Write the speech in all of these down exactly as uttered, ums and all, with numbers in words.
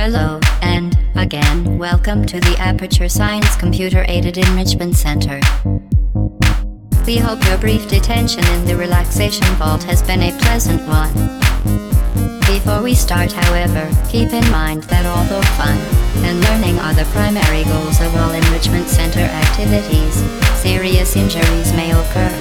Hello, and, again, welcome to the Aperture Science Computer Aided Enrichment Center. We hope your brief detention in the relaxation vault has been a pleasant one. Before we start, however, keep in mind that although fun and learning are the primary goals of all Enrichment Center activities, serious injuries may occur.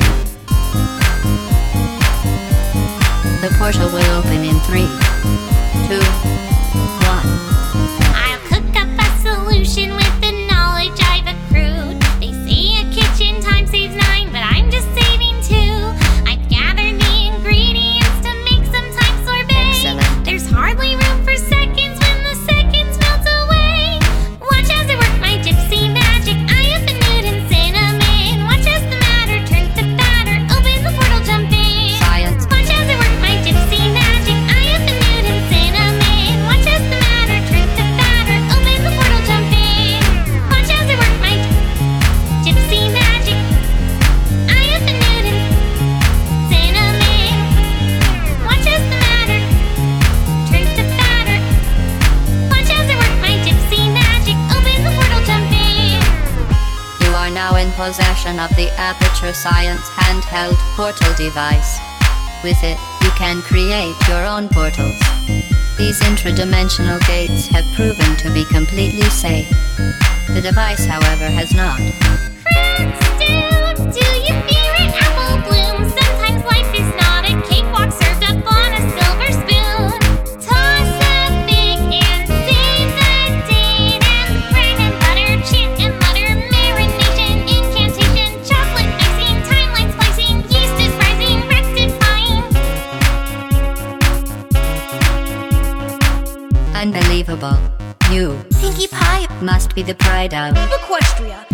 The portal will open in three, two, one. I'll cook up a solution with the knowledge I've accrued. They say a kitchen time saves nine, but I'm just saving two. I've gathered the ingredients to make some thyme sorbet. Excellent. There's hardly room for seconds when the seconds melt away. Watch as I work my gypsy magic. I up and nude and cinnamon. Watch as the matter turns to batter. Open the portal, jump in. Science. Watch as I work my gypsy magic. I up and nude and cinnamon. Watch as the matter turns to batter. Open the portal, jump in. Watch as I work my gypsy magic. I up and nude and cinnamon. Watch as the matter turns to batter. Watch as I work my gypsy magic. Open the portal, jump in. You are now in possession of the Aperture Science handheld portal device. With it, you can create your own portals. These intradimensional gates have proven to be completely safe. The device, however, has not. Friends, do, do you fear an apple bloom? Sometimes life is not a cakewalk served up on a silver spoon. Toss a fig and save the date, and bread and butter, chant and mutter, marination, incantation, chocolate icing, timeline splicing, yeast is rising, rectifying. Unbelievable. You Pinkie Pie, must be the pride of. Equestria.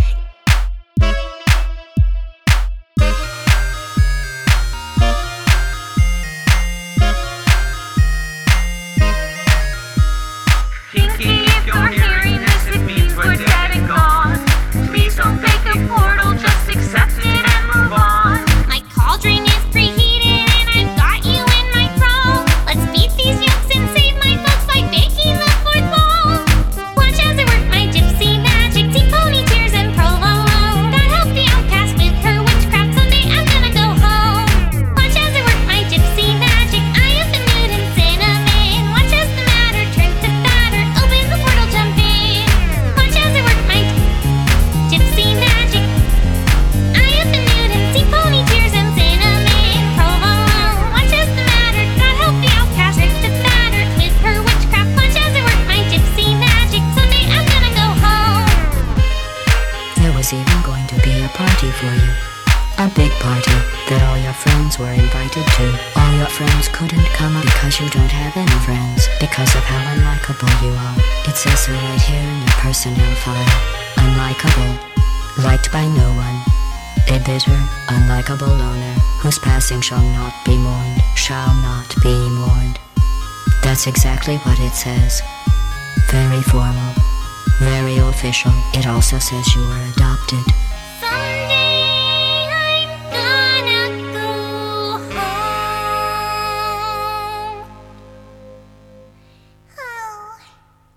Pinkie, if you're hearing this, it means we're dead and gone. Please don't fake a portal, just accept it and move on. My cauldron is preheated and I've got you in my thrall. Let's beat these yolks and save my folks by baking the fourth wall. Watch as I work my gypsy magic, deep pony tears and provolone. God help the outcast with her witchcraft, someday I'm gonna go home. Watch as I work my gypsy magic, I up and nude and cinnamon. Watch as the matter turns to batter, open the portal, jump in. Watch as I work my gypsy magic. I up and nude and see pony tears and cinnamon provolone. Watch as the matter, God help the outcast, tricked to batter with her witchcraft. Watch as I work my gypsy magic, someday I'm gonna go home. There was even going to be a party for you. A big party that all your friends were invited to. All your friends couldn't come because you don't have any friends. Because of how unlikable you are. It says so right here in your personnel file. Unlikable. Liked by no one. A bitter, unlikable loner, whose passing shall not be mourned. Shall not be mourned. That's exactly what it says. Very formal. Very official. It also says you were adopted.